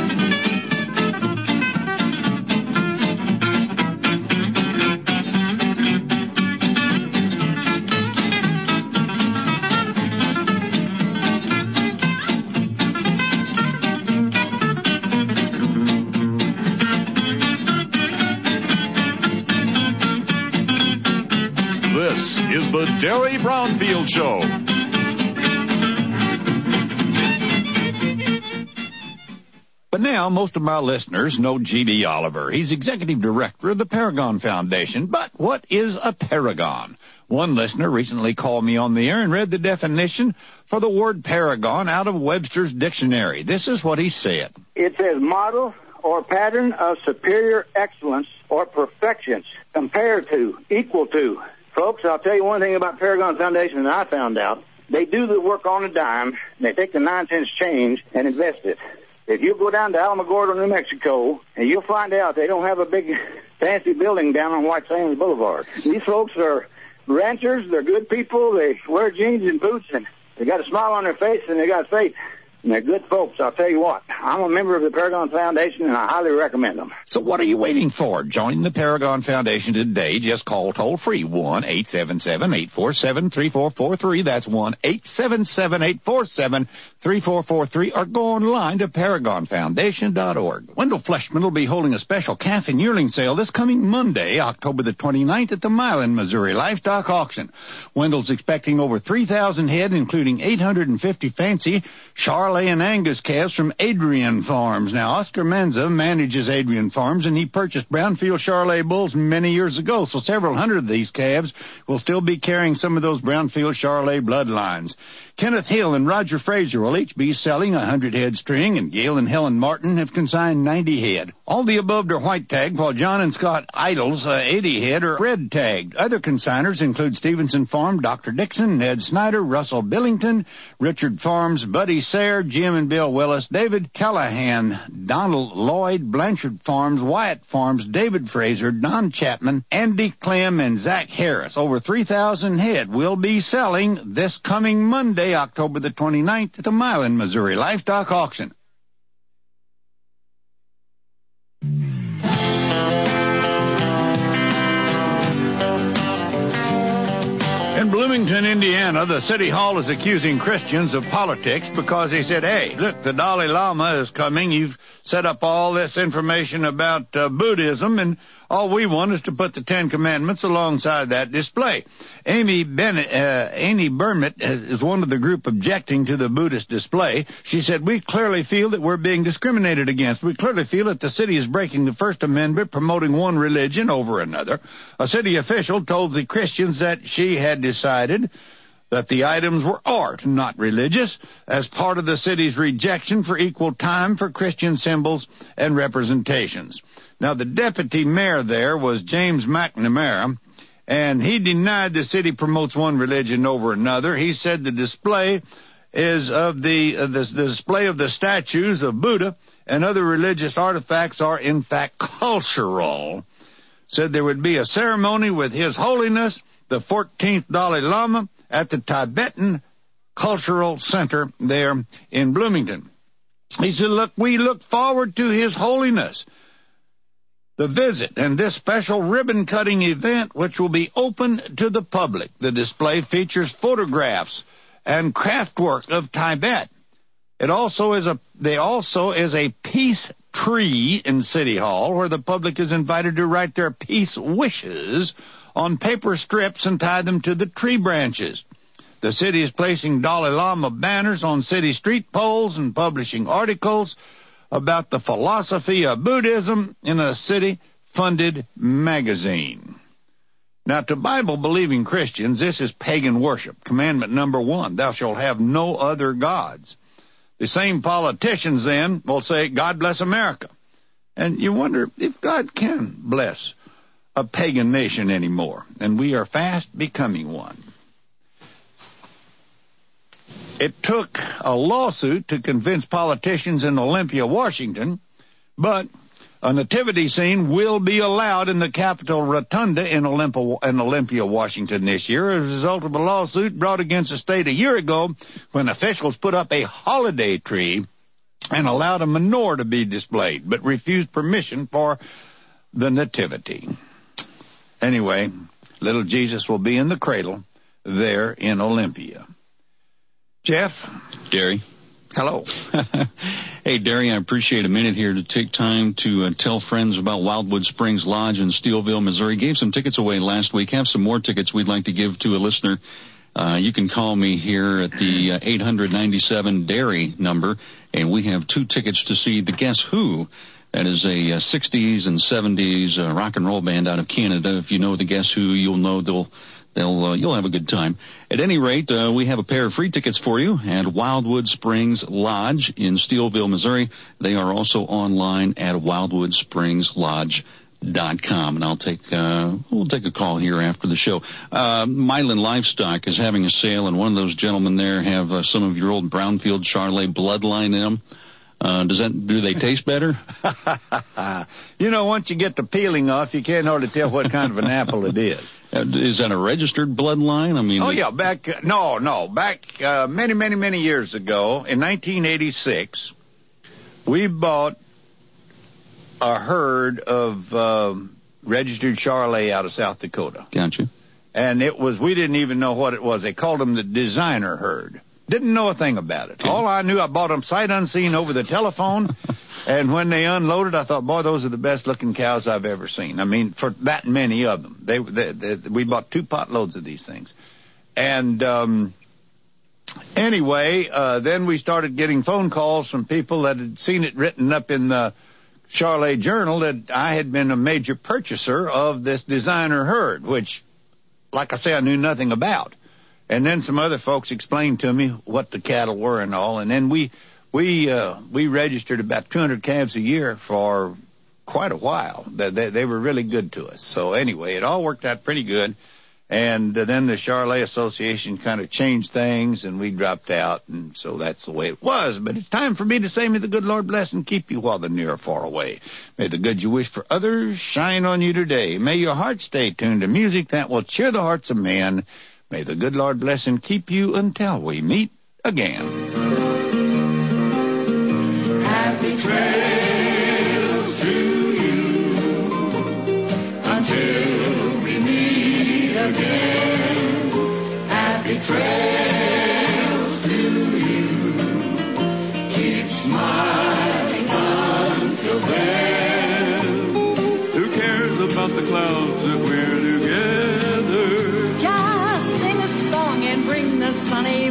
This is the Derry Brownfield Show. But now, most of my listeners know G D Oliver. He's executive director of the Paragon Foundation. But what is a paragon? One listener recently called me on the air and read the definition for the word paragon out of Webster's dictionary. This is what he said. It says model or pattern of superior excellence or perfections, compared to, equal to. Folks, I'll tell you one thing about Paragon Foundation that I found out. They do the work on a dime, and they take the nine cents change and invest it. If you go down to Alamogordo, New Mexico, and you'll find out they don't have a big fancy building down on White Sands Boulevard. These folks are ranchers, they're good people, they wear jeans and boots, and they got a smile on their face, and they got faith. And they're good folks, I'll tell you what. I'm a member of the Paragon Foundation, and I highly recommend them. So what are you waiting for? Join the Paragon Foundation today. Just call toll-free one eight seven seven eight four seven three four four three. That's one eight seven seven eight four seven three four four three. Or go online to paragon foundation dot org. Wendell Fleshman will be holding a special calf and yearling sale this coming Monday, October the twenty-ninth, at the Milan, Missouri Livestock Auction. Wendell's expecting over three thousand head, including eight hundred fifty fancy Charolais and Angus calves from Adrian Farms. Now, Oscar Menza manages Adrian Farms, and he purchased Brownfield Charolais bulls many years ago, so several hundred of these calves will still be carrying some of those Brownfield Charolais bloodlines. Kenneth Hill and Roger Fraser will each be selling a hundred head string, and Gail and Helen Martin have consigned ninety head. All the above are white tagged, while John and Scott Idles, uh, eighty head, are red tagged. Other consigners include Stevenson Farm, Doctor Dixon, Ned Snyder, Russell Billington, Richard Farms, Buddy Sayre, Jim and Bill Willis, David Callahan, Donald Lloyd, Blanchard Farms, Wyatt Farms, David Fraser, Don Chapman, Andy Clem, and Zach Harris. Over three thousand head will be selling this coming Monday, October the twenty-ninth, at the Milan, Missouri Livestock Auction. In Bloomington, In Indiana, the city hall is accusing Christians of politics because he said, hey, look, the Dalai Lama is coming. You've set up all this information about uh, Buddhism, and all we want is to put the Ten Commandments alongside that display. Amy Bennett, uh, Amy Burnett is one of the group objecting to the Buddhist display. She said, we clearly feel that we're being discriminated against. We clearly feel that the city is breaking the First Amendment, promoting one religion over another. A city official told the Christians that she had decided that the items were art, not religious, as part of the city's rejection for equal time for Christian symbols and representations. Now, the deputy mayor there was James McNamara, and he denied the city promotes one religion over another. He said the display is of the, uh, the, the display of the statues of Buddha and other religious artifacts are, in fact, cultural. Said there would be a ceremony with His Holiness, the fourteenth Dalai Lama, at the Tibetan Cultural Center there in Bloomington. He said, look, we look forward to His Holiness, the visit, and this special ribbon-cutting event, which will be open to the public. The display features photographs and craftwork of Tibet. It also is a, they also is a peace tree in City Hall where the public is invited to write their peace wishes on paper strips and tie them to the tree branches. The city is placing Dalai Lama banners on city street poles and publishing articles about the philosophy of Buddhism in a city-funded magazine. Now, to Bible-believing Christians, this is pagan worship. Commandment number one, thou shalt have no other gods. The same politicians then will say, God bless America. And you wonder if God can bless a pagan nation anymore, and we are fast becoming one. It took a lawsuit to convince politicians in Olympia, Washington, but a nativity scene will be allowed in the Capitol Rotunda in Olympia, in Olympia, Washington this year as a result of a lawsuit brought against the state a year ago when officials put up a holiday tree and allowed a menorah to be displayed, but refused permission for the nativity. Anyway, little Jesus will be in the cradle there in Olympia. Jeff? Derry. Hello. Hey, Derry, I appreciate a minute here to take time to uh, tell friends about Wildwood Springs Lodge in Steelville, Missouri. Gave some tickets away last week. Have some more tickets we'd like to give to a listener. Uh, you can call me here at the uh, eight hundred ninety-seven Derry number, and we have two tickets to see the Guess Who. That is a uh, sixties and seventies uh, rock and roll band out of Canada. If you know the Guess Who, you'll know they'll they'll uh, you'll have a good time. At any rate, uh, we have a pair of free tickets for you at Wildwood Springs Lodge in Steelville, Missouri. They are also online at wildwood springs lodge dot com, and I'll take uh we'll take a call here after the show. Uh Milan Livestock is having a sale, and one of those gentlemen there have uh, some of your old Brownfield Charlet bloodline in them. Uh, does that, do they taste better? You know, once you get the peeling off, you can't hardly tell what kind of an apple it is. Uh, is that a registered bloodline? I mean, oh yeah, back uh, no, no, back uh, many, many, many years ago in nineteen eighty-six, we bought a herd of um, registered Charlet out of South Dakota. Gotcha. And it was, we didn't even know what it was. They called them the designer herd. Didn't know a thing about it. Okay. All I knew, I bought them sight unseen over the telephone, and when they unloaded, I thought, boy, those are the best-looking cows I've ever seen. I mean, for that many of them. They, they, they we bought two pot loads of these things. And um, anyway, uh, then we started getting phone calls from people that had seen it written up in the Charlet Journal that I had been a major purchaser of this designer herd, which, like I say, I knew nothing about. And then some other folks explained to me what the cattle were and all. And then we we uh, we registered about two hundred calves a year for quite a while. They, they, they were really good to us. So anyway, it all worked out pretty good. And uh, then the Charlet Association kind of changed things, and we dropped out. And so that's the way it was. But it's time for me to say, may the good Lord bless and keep you while the near are far away. May the good you wish for others shine on you today. May your heart stay tuned to music that will cheer the hearts of men. May the good Lord bless and keep you until we meet again. Happy trails to you until we meet again. Happy out the clouds if we're together. Just sing a song and bring the sunny